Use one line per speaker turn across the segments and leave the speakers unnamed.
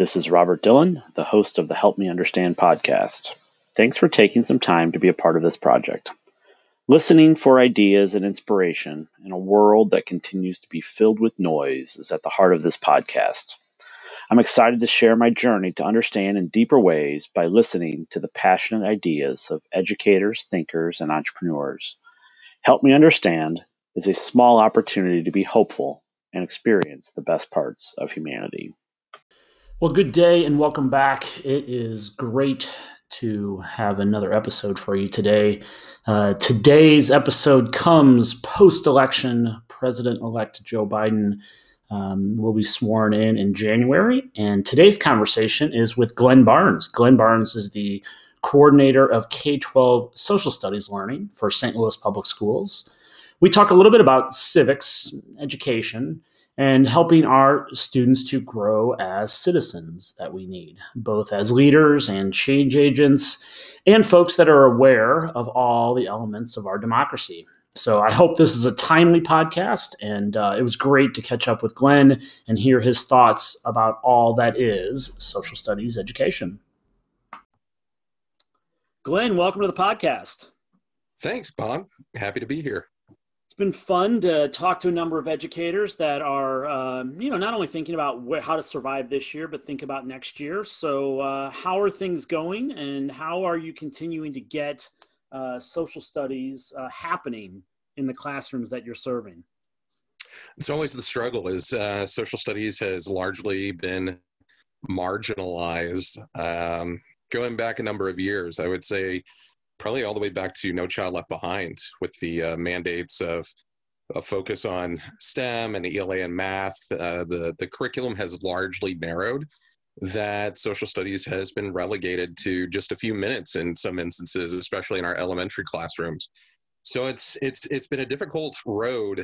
This is Robert Dillon, the host of the Help Me Understand podcast. Thanks for taking some time to be a part of this project. Listening for ideas and inspiration in a world that continues to be filled with noise is at the heart of this podcast. I'm excited to share my journey to understand in deeper ways by listening to the passionate ideas of educators, thinkers, and entrepreneurs. Help Me Understand is a small opportunity to be hopeful and experience the best parts of humanity.
Well, good day and welcome back. It is great to have another episode for you today. Today's episode comes post-election. President-elect Joe Biden will be sworn in January. And today's conversation is with Glenn Barnes. Glenn Barnes is the coordinator of K-12 social studies learning for St. Louis Public Schools. We talk a little bit about civics, education, and helping our students to grow as citizens that we need, both as leaders and change agents, and folks that are aware of all the elements of our democracy. So I hope this is a timely podcast, and it was great to catch up with Glenn and hear his thoughts about all that is social studies education. Glenn, welcome to the podcast.
Thanks, Bob. Happy to be here.
Been fun to talk to a number of educators that are, not only thinking about how to survive this year, but think about next year. So how are things going, and how are you continuing to get social studies happening in the classrooms that you're serving?
It's always the struggle is social studies has largely been marginalized. Going back a number of years, I would say probably all the way back to No Child Left Behind, with the mandates of a focus on STEM and ELA and math. The curriculum has largely narrowed, that social studies has been relegated to just a few minutes in some instances, especially in our elementary classrooms. So it's been a difficult road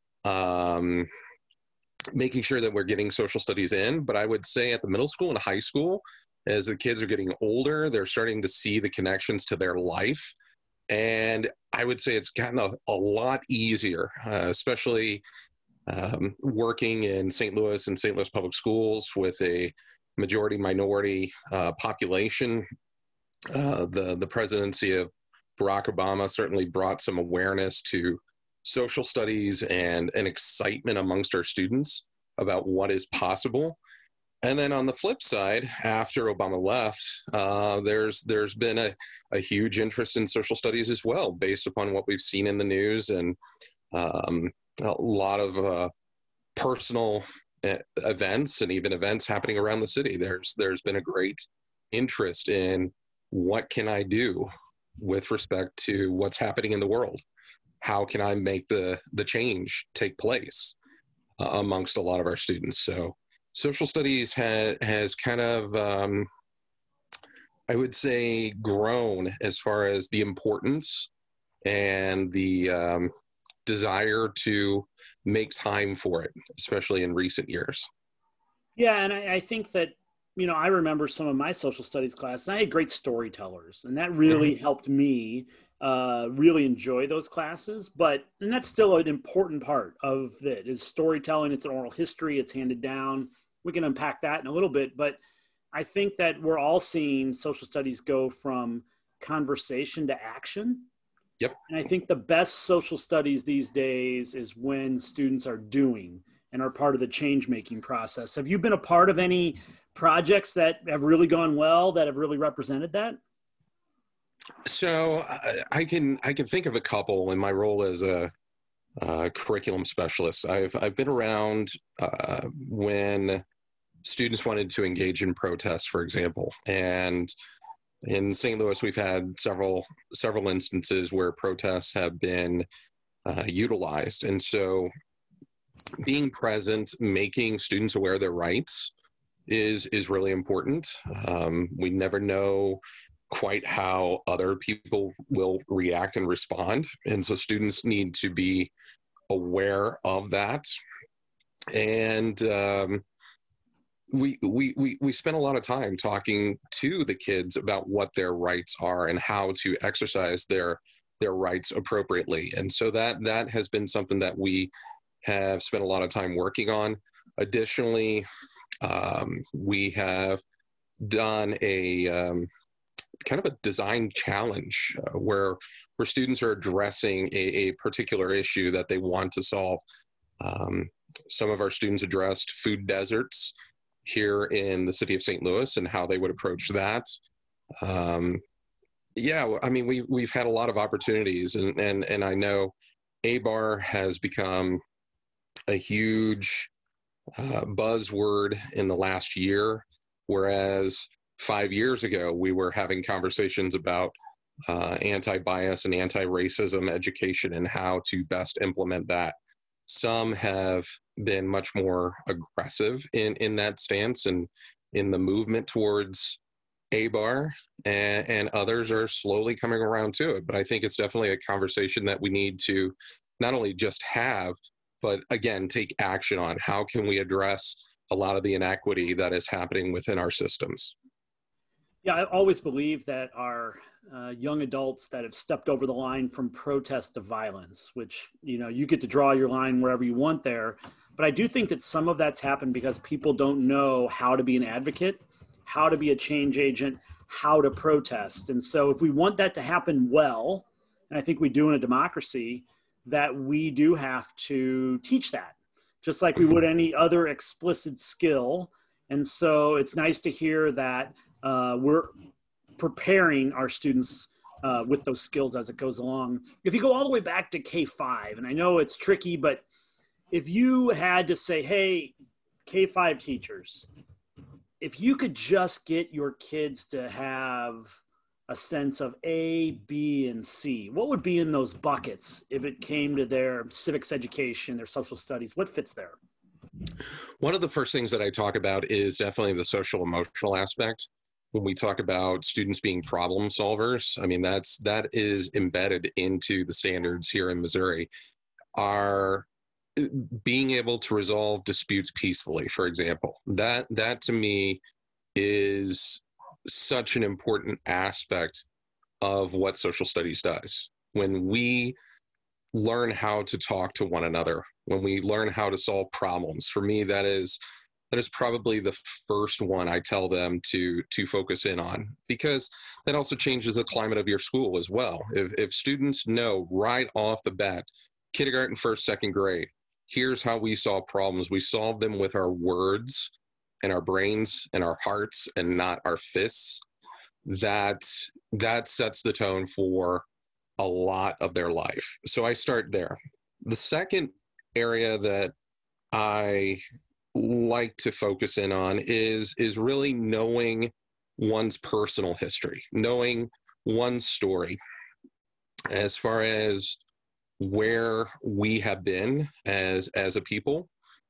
making sure that we're getting social studies in. But I would say at the middle school and high school, as the kids are getting older, they're starting to see the connections to their life. And I would say it's gotten a lot easier, especially working in St. Louis and St. Louis Public Schools with a majority minority population. The presidency of Barack Obama certainly brought some awareness to social studies and an excitement amongst our students about what is possible. And then on the flip side, after Obama left, there's been a huge interest in social studies as well, based upon what we've seen in the news and a lot of personal events and even events happening around the city. There's been a great interest in what can I do with respect to what's happening in the world? How can I make the change take place amongst a lot of our students? So social studies has kind of, I would say, grown as far as the importance and the desire to make time for it, especially in recent years.
Yeah, and I think that, I remember some of my social studies classes. I had great storytellers, and that really helped me really enjoy those classes. And that's still an important part of it, is storytelling. It's an oral history. It's handed down. We can unpack that in a little bit, but I think that we're all seeing social studies go from conversation to action.
Yep.
And I think the best social studies these days is when students are doing and are part of the change-making process. Have you been a part of any projects that have really gone well, that have really represented that?
So I can think of a couple in my role as a curriculum specialist. I've been around when students wanted to engage in protests, for example, and in St. Louis we've had several instances where protests have been utilized, and so being present, making students aware of their rights is really important. We never know quite how other people will react and respond, and so students need to be aware of that. And we spend a lot of time talking to the kids about what their rights are and how to exercise their rights appropriately. And so that has been something that we have spent a lot of time working on. Additionally, We have done a kind of a design challenge where students are addressing a particular issue that they want to solve. Some of our students addressed food deserts here in the city of St. Louis and how they would approach that. Yeah, I mean, we've had a lot of opportunities, and I know ABAR has become a huge buzzword in the last year, whereas 5 years ago we were having conversations about anti-bias and anti-racism education and how to best implement that. Some have been much more aggressive in that stance and in the movement towards ABAR, and others are slowly coming around to it. But I think it's definitely a conversation that we need to not only just have, but again, take action on. How can we address a lot of the inequity that is happening within our systems?
Yeah, I always believe that our young adults that have stepped over the line from protest to violence, which, you know, you get to draw your line wherever you want there. But I do think that some of that's happened because people don't know how to be an advocate, how to be a change agent, how to protest. And so if we want that to happen well, and I think we do in a democracy, that we do have to teach that, just like we would any other explicit skill. And so it's nice to hear that we're preparing our students with those skills as it goes along. If you go all the way back to K-5, and I know it's tricky, but if you had to say, hey, K-5 teachers, if you could just get your kids to have a sense of A, B, and C, what would be in those buckets if it came to their civics education, their social studies? What fits there?
One of the first things that I talk about is definitely the social emotional aspect. When we talk about students being problem solvers, I mean, that is embedded into the standards here in Missouri. Are being able to resolve disputes peacefully, for example, that to me is such an important aspect of what social studies does. When we learn how to talk to one another, when we learn how to solve problems, for me, that is probably the first one I tell them to focus in on, because that also changes the climate of your school as well. If students know right off the bat, kindergarten, first, second grade, here's how we solve problems. We solve them with our words and our brains and our hearts and not our fists. That sets the tone for a lot of their life. So I start there. The second area that I like to focus in on is really knowing one's personal history, knowing one's story as far as where we have been as a people.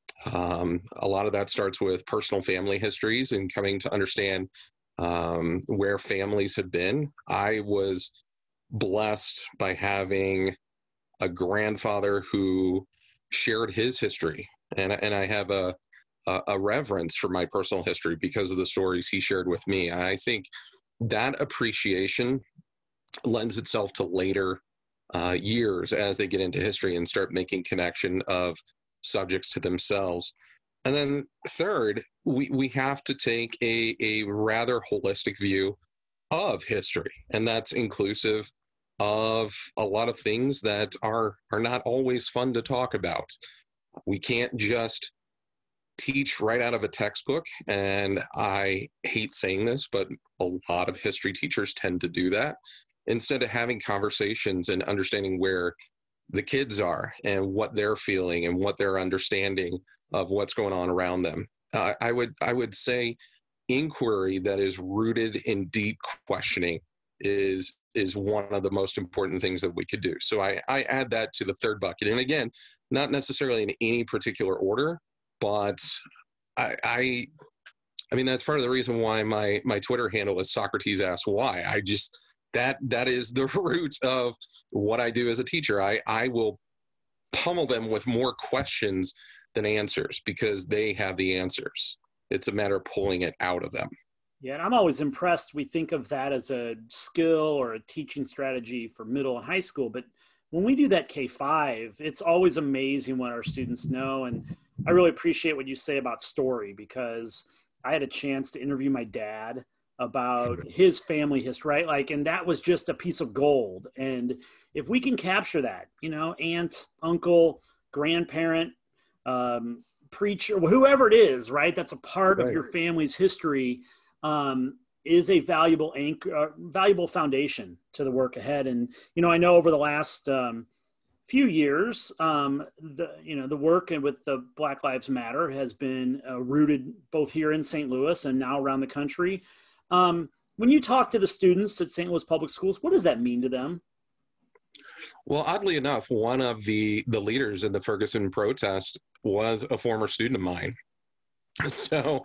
A lot of that starts with personal family histories and coming to understand where families have been. I was blessed by having a grandfather who shared his history, and I have a reverence for my personal history because of the stories he shared with me. I think that appreciation lends itself to later years as they get into history and start making connection of subjects to themselves. And then third, we have to take a rather holistic view of history, and that's inclusive of a lot of things that are not always fun to talk about. We can't just teach right out of a textbook, and I hate saying this, but a lot of history teachers tend to do that, instead of having conversations and understanding where the kids are and what they're feeling and what they're understanding of what's going on around them. I would say inquiry that is rooted in deep questioning is one of the most important things that we could do. So I add that to the third bucket. And again, not necessarily in any particular order, but I mean, that's part of the reason why my Twitter handle is Socrates Asks Why. I just, that is the root of what I do as a teacher. I will pummel them with more questions than answers because they have the answers. It's a matter of pulling it out of them.
Yeah, and I'm always impressed. We think of that as a skill or a teaching strategy for middle and high school, but when we do that K-5, it's always amazing what our students know. And I really appreciate what you say about story, because I had a chance to interview my dad about his family history, right? Like, and that was just a piece of gold. And if we can capture that, aunt, uncle, grandparent, preacher, whoever it is, right? That's a part of your family's history, is a valuable anchor, valuable foundation to the work ahead. And, I know over the last, few years, the work with the Black Lives Matter has been rooted both here in St. Louis and now around the country. When you talk to the students at St. Louis Public Schools, what does that mean to them?
Well, oddly enough, one of the leaders in the Ferguson protest was a former student of mine. So,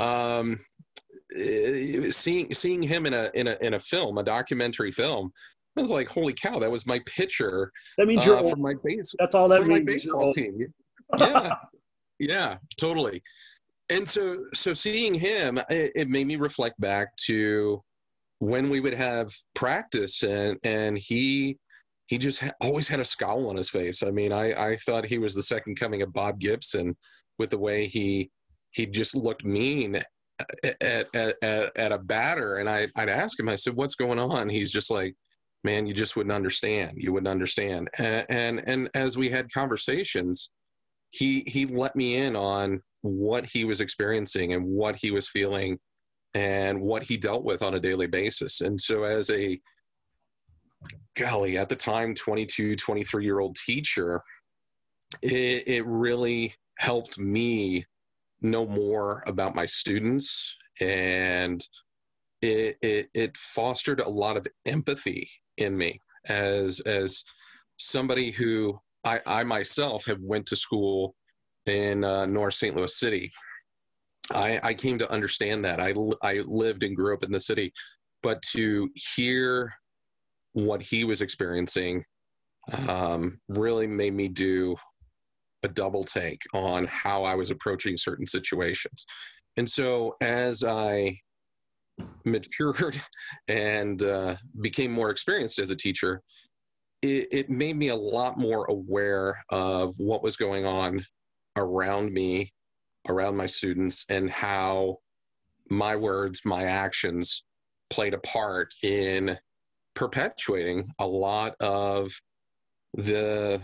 seeing him in a film, a documentary film, I was like, "Holy cow! That was my pitcher."
That means you're
from my base.
That's all that
from
means.
my baseball team. Yeah, yeah, totally. And so seeing him, it made me reflect back to when we would have practice, and he just always had a scowl on his face. I mean, I thought he was the second coming of Bob Gibson with the way he just looked mean at a batter. And I'd ask him, I said, "What's going on?" He's just like, "Man, you just wouldn't understand. You wouldn't understand." And as we had conversations, he let me in on what he was experiencing and what he was feeling and what he dealt with on a daily basis. And so as a, golly, at the time, 22, 23-year-old teacher, it really helped me know more about my students, and it fostered a lot of empathy in me as somebody who I myself have went to school in North St. Louis City. I came to understand that. I lived and grew up in the city, but to hear what he was experiencing really made me do a double take on how I was approaching certain situations. And so as I matured and became more experienced as a teacher, it made me a lot more aware of what was going on around me, around my students, and how my words, my actions played a part in perpetuating a lot of the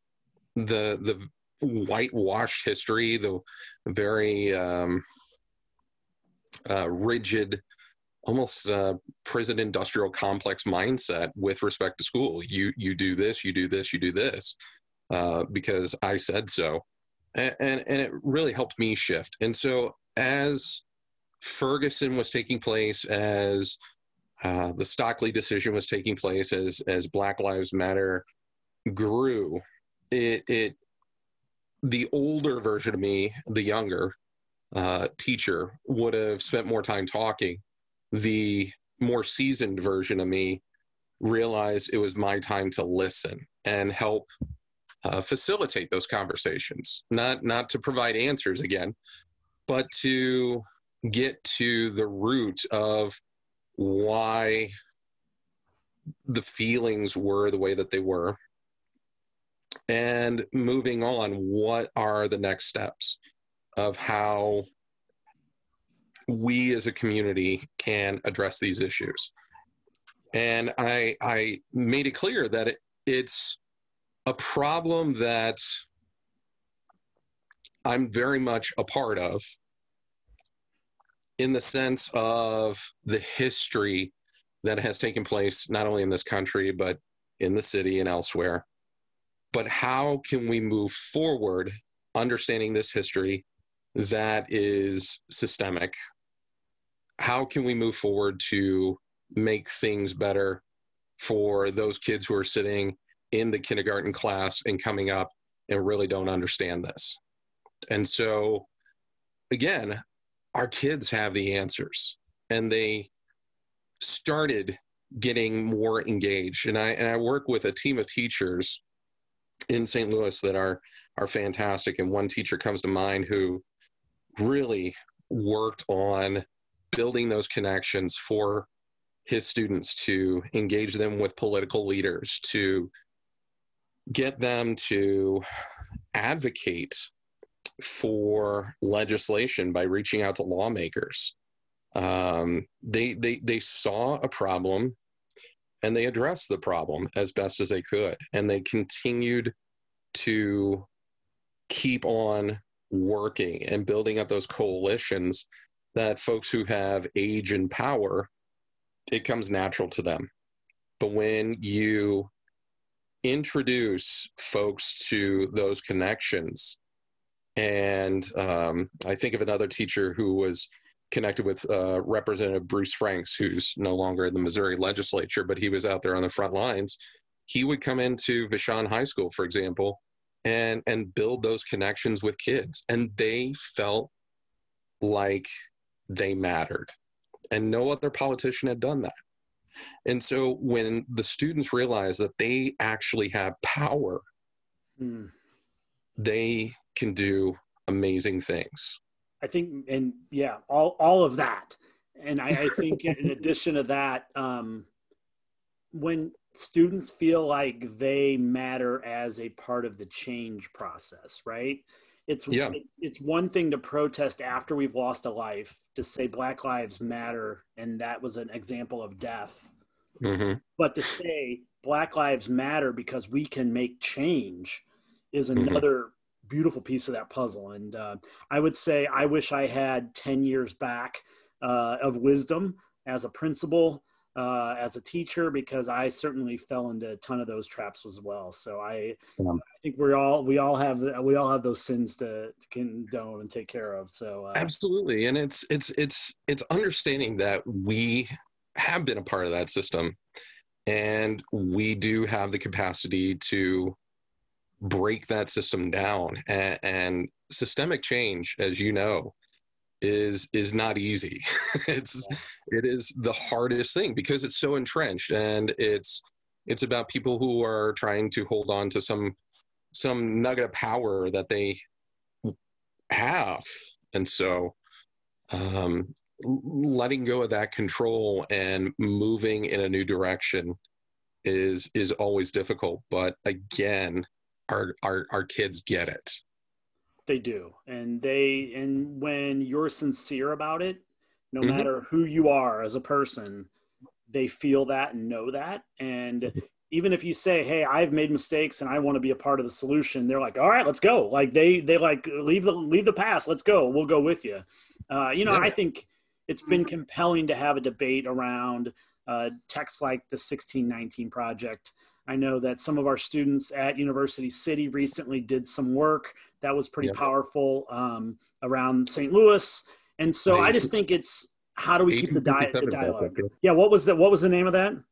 whitewashed history, the very rigid, almost prison industrial complex mindset with respect to school. You do this, you do this, you do this, because I said so. And it really helped me shift. And so as Ferguson was taking place, as the Stockley decision was taking place, as Black Lives Matter grew, the older version of me, the younger teacher, would have spent more time talking. The more seasoned version of me realized it was my time to listen and help facilitate those conversations, not to provide answers again, but to get to the root of why the feelings were the way that they were, and moving on, what are the next steps of how we as a community can address these issues. And I made it clear that it's a problem that I'm very much a part of, in the sense of the history that has taken place not only in this country, but in the city and elsewhere. But how can we move forward understanding this history that is systemic? How can we move forward to make things better for those kids who are sitting in the kindergarten class and coming up and really don't understand this? And so, again, our kids have the answers, and they started getting more engaged. And I work with a team of teachers in St. Louis that are fantastic. And one teacher comes to mind who really worked on building those connections for his students, to engage them with political leaders, to get them to advocate for legislation by reaching out to lawmakers. They saw a problem and they addressed the problem as best as they could. And they continued to keep on working and building up those coalitions that folks who have age and power, it comes natural to them. But when you introduce folks to those connections, and I think of another teacher who was connected with Representative Bruce Franks, who's no longer in the Missouri legislature, but he was out there on the front lines. He would come into Vashon High School, for example, and build those connections with kids. And they felt like they mattered. And no other politician had done that. And so when the students realize that they actually have power, they can do amazing things.
I think, and yeah, all of that. And I think in addition to that, when students feel like they matter as a part of the change process, right? It's one thing to protest after we've lost a life, to say Black Lives Matter, and that was an example of death. Mm-hmm. But to say Black Lives Matter because we can make change is another beautiful piece of that puzzle. And I would say I wish I had 10 years back of wisdom as a principal, as a teacher, because I certainly fell into a ton of those traps as well. So I think we all have those sins to condone and take care of. So
absolutely. And it's understanding that we have been a part of that system, and we do have the capacity to break that system down. And systemic change, as you know, is not easy. It is the hardest thing because it's so entrenched, and it's about people who are trying to hold on to some nugget of power that they have. And so letting go of that control and moving in a new direction is always difficult. But again, our kids get it.
They do. And when you're sincere about it, no matter who you are as a person, they feel that and know that. And even if you say, hey, I've made mistakes and I want to be a part of the solution, they're like, all right, let's go. Like they like, leave the past. Let's go. We'll go with you. I think it's been compelling to have a debate around texts like the 1619 Project. I know that some of our students at University City recently did some work that was pretty powerful around St. Louis. And so I just think it's, how do we keep the dialogue? Yeah. What was the name of that?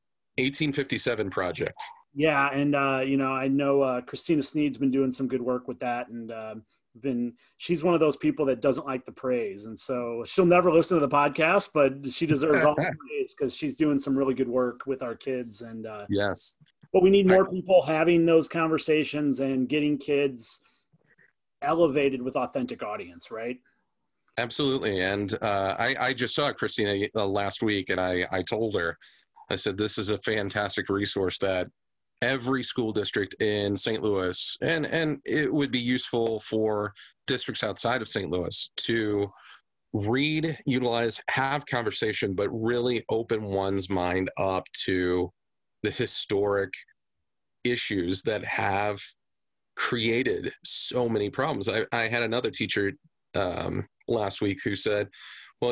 1857 Project.
Yeah. And, I know Christina Sneed's been doing some good work with that. And she's one of those people that doesn't like the praise. And so she'll never listen to the podcast, but she deserves all the praise because she's doing some really good work with our kids. And
yes.
But we need more people having those conversations and getting kids elevated with authentic audience, right?
Absolutely. And I just saw Christina last week, and I told her, I said, this is a fantastic resource that every school district in St. Louis, and it would be useful for districts outside of St. Louis to read, utilize, have conversation, but really open one's mind up to the historic issues that have created so many problems. I had another teacher last week who said, well,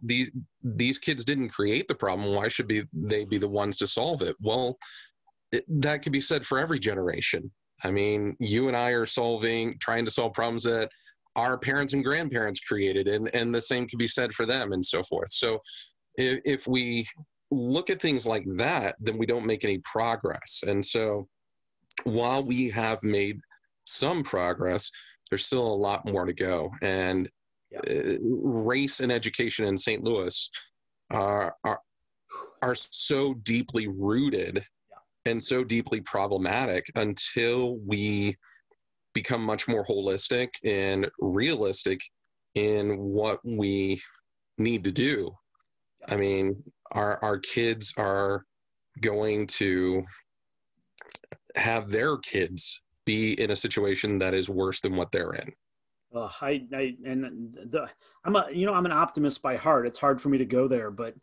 these kids didn't create the problem. Why should they be the ones to solve it? Well, that could be said for every generation. I mean, you and I are trying to solve problems that our parents and grandparents created, and the same can be said for them, and so forth. So if we look at things like that, then we don't make any progress. And so while we have made some progress, there's still a lot more to go. And race and education in St. Louis are so deeply rooted and so deeply problematic until we become much more holistic and realistic in what we need to do. I mean, our kids are going to have their kids be in a situation that is worse than what they're in.
I'm an optimist by heart. It's hard for me to go there, but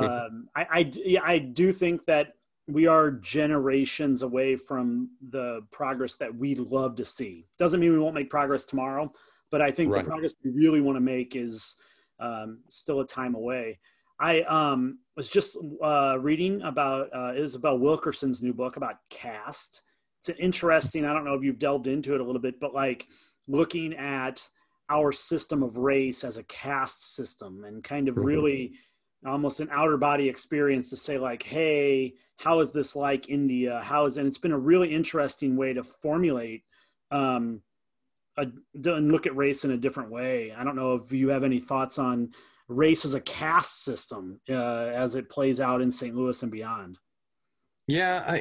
I do think that we are generations away from the progress that we'd love to see. Doesn't mean we won't make progress tomorrow, but I think the
Right.
progress we really want to make is still a time away. I was just reading about Isabel Wilkerson's new book about caste. It's an interesting, I don't know if you've delved into it a little bit, but like looking at our system of race as a caste system and kind of really almost an outer body experience to say like, hey, how is this like India? And it's been a really interesting way to formulate and look at race in a different way. I don't know if you have any thoughts on race as a caste system as it plays out in St. Louis and beyond.
Yeah,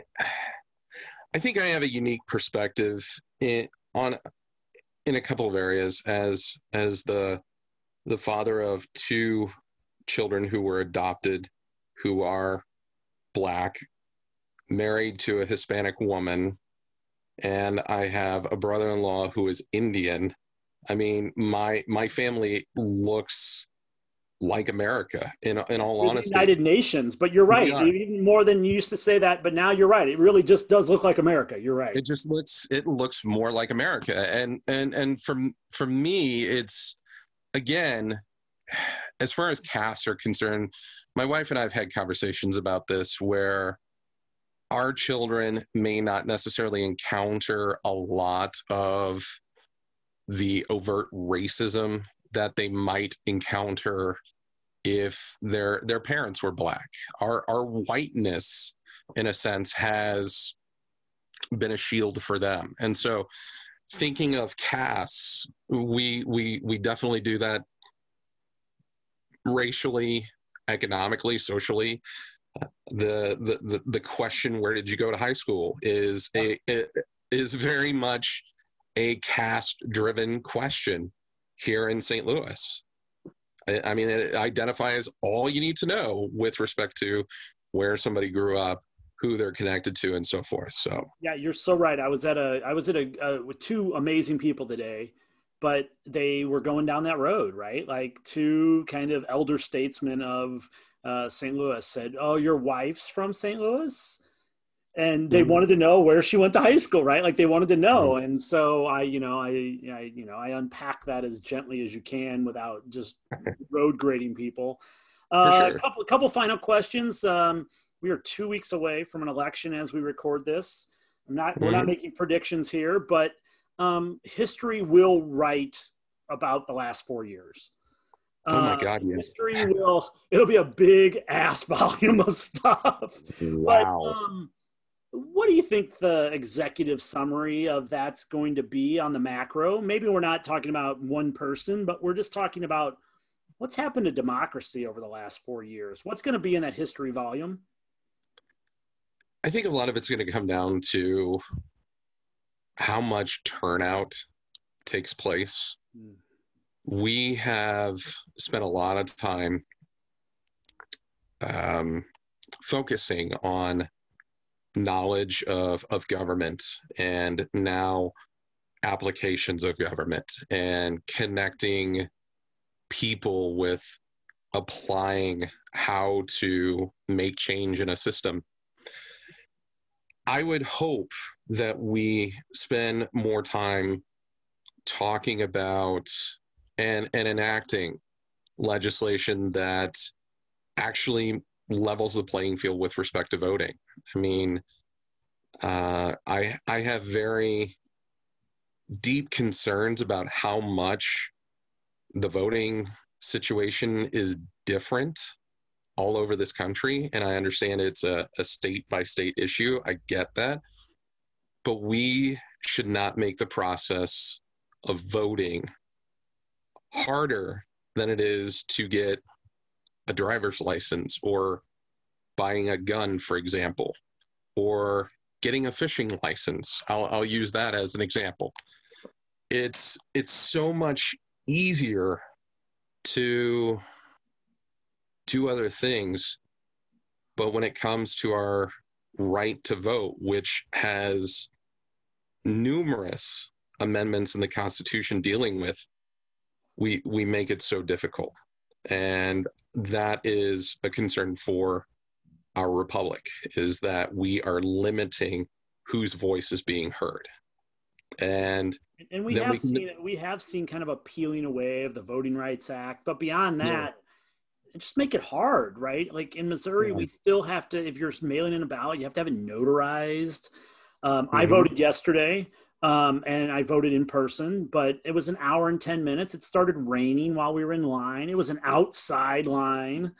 I think I have a unique perspective in a couple of areas as the father of two children who were adopted, who are Black, married to a Hispanic woman, and I have a brother-in-law who is Indian. I mean, my family looks like America in all honesty.
United Nations, but you're right. Even more than you used to say that, but now you're right. It really just does look like America. You're right.
It looks more like America. And for me, it's, again, as far as castes are concerned, my wife and I have had conversations about this where our children may not necessarily encounter a lot of the overt racism that they might encounter if their parents were Black. Our whiteness, in a sense, has been a shield for them. And so thinking of castes, we definitely do that racially, economically, socially. The question, where did you go to high school, is very much a caste-driven question here in St. Louis. I mean, it identifies all you need to know with respect to where somebody grew up, who they're connected to, and so forth. So
yeah, you're so right. I was at with two amazing people today, but they were going down that road, right? Like two kind of elder statesmen of St. Louis said, "Oh, your wife's from St. Louis?" And they wanted to know where she went to high school, right? Like they wanted to know. And so I unpack that as gently as you can without just road grading people.
Sure.
A couple final questions. We are 2 weeks away from an election as we record this. We're not making predictions here, but history will write about the last 4 years.
Oh my God! Yeah.
History it'll be a big ass volume of stuff.
Wow.
But, what do you think the executive summary of that's going to be on the macro? Maybe we're not talking about one person, but we're just talking about what's happened to democracy over the last 4 years. What's going to be in that history volume?
I think a lot of it's going to come down to how much turnout takes place. We have spent a lot of time focusing on knowledge of government, and now applications of government, and connecting people with applying how to make change in a system. I would hope that we spend more time talking about and enacting legislation that actually levels the playing field with respect to voting. I mean, I have very deep concerns about how much the voting situation is different all over this country. And I understand it's a state by state issue. I get that. But we should not make the process of voting harder than it is to get a driver's license, or buying a gun, for example, or getting a fishing license. I'll use that as an example. It's so much easier to do other things, but when it comes to our right to vote, which has numerous amendments in the Constitution dealing with we make it so difficult. And that is a concern for our republic, is that we are limiting whose voice is being heard. And
we have seen kind of a peeling away of the Voting Rights Act, but beyond that, just make it hard, right? Like in Missouri, we still have to, if you're mailing in a ballot, you have to have it notarized. I voted yesterday, and I voted in person, but it was an hour and 10 minutes. It started raining while we were in line. It was an outside line.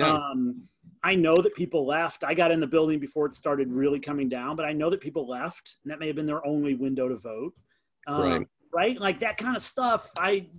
I know that people left. I got in the building before it started really coming down, but I know that people left, and that may have been their only window to vote. Right? Like that kind of stuff.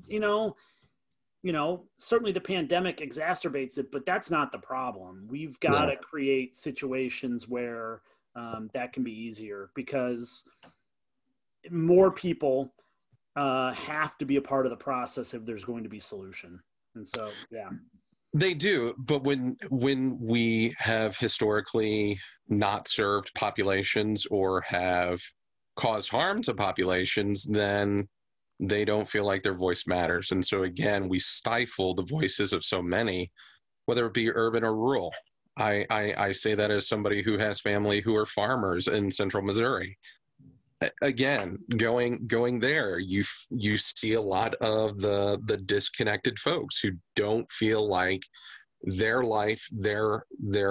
Certainly the pandemic exacerbates it, but that's not the problem. We've got to create situations where that can be easier, because more people have to be a part of the process if there's going to be solution. And so,
They do, but when we have historically not served populations or have caused harm to populations, then they don't feel like their voice matters. And so again, we stifle the voices of so many, whether it be urban or rural. I say that as somebody who has family who are farmers in central Missouri. Again, going there, you see a lot of the disconnected folks who don't feel like their life, their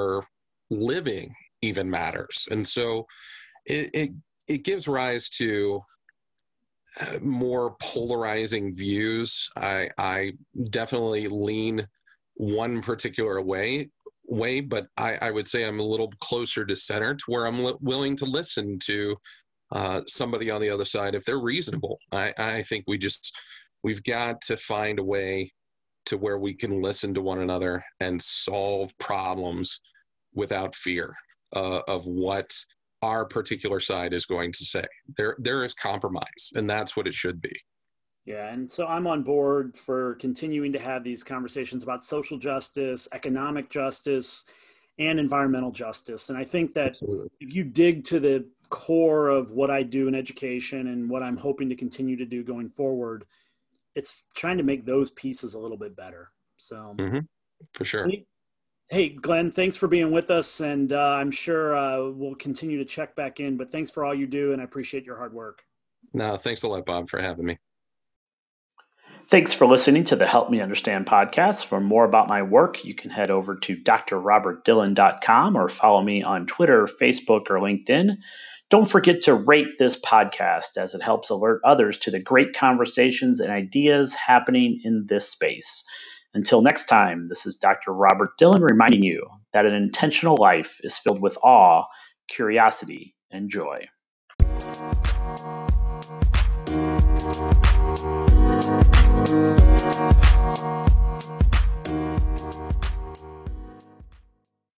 living even matters. And so it gives rise to more polarizing views. I definitely lean one particular way, but I would say I'm a little closer to center, to where I'm willing to listen to somebody on the other side if they're reasonable. I think we've got to find a way to where we can listen to one another and solve problems without fear of what our particular side is going to say. There is compromise, and that's what it should be.
Yeah, and so I'm on board for continuing to have these conversations about social justice, economic justice, and environmental justice. And I think that if you dig to the core of what I do in education and what I'm hoping to continue to do going forward, it's trying to make those pieces a little bit better. So
for sure.
Hey, Glenn, thanks for being with us. And I'm sure we'll continue to check back in, but thanks for all you do. And I appreciate your hard work.
No, thanks a lot, Bob, for having me.
Thanks for listening to the Help Me Understand podcast. For more about my work, you can head over to drrobertdillon.com or follow me on Twitter, Facebook, or LinkedIn. Don't forget to rate this podcast, as it helps alert others to the great conversations and ideas happening in this space. Until next time, this is Dr. Robert Dillon reminding you that an intentional life is filled with awe, curiosity, and joy.